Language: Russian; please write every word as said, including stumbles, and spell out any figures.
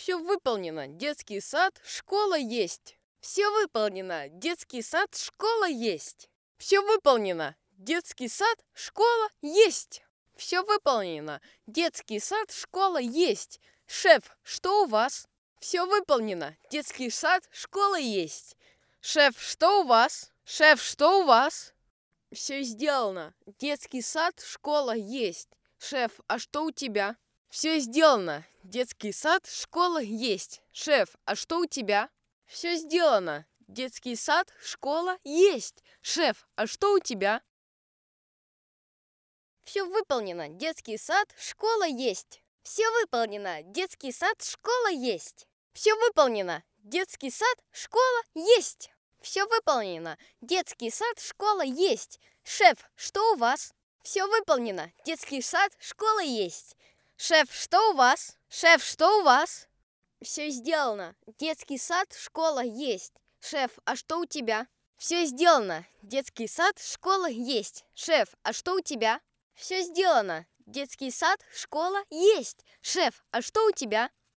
Все выполнено. Детский сад, школа есть. Все выполнено. Детский сад, школа есть. Все выполнено. Детский сад, школа есть. Все выполнено. Детский сад, школа есть. Шеф, что у вас? Все выполнено. Детский сад, школа есть. Шеф, что у вас? Шеф, что у вас? Все сделано. Детский сад, школа есть. Шеф, а что у тебя? Все сделано. Детский сад, школа есть. Шеф, а что у тебя? Все сделано. Детский сад, школа есть. Шеф, а что у тебя? Все выполнено. Детский сад, школа есть. Все выполнено. Детский сад, школа есть. Все выполнено. Детский сад, школа есть. Все выполнено. Детский сад, школа есть. Шеф, что у вас? Все выполнено. Детский сад, школа есть. Шеф, что у вас? Шеф, что у вас? Все сделано. Детский сад, школа есть. Шеф, а что у тебя? Все сделано. Детский сад, школа есть. Шеф, а что у тебя? Все сделано. Детский сад, школа есть. Шеф, а что у тебя?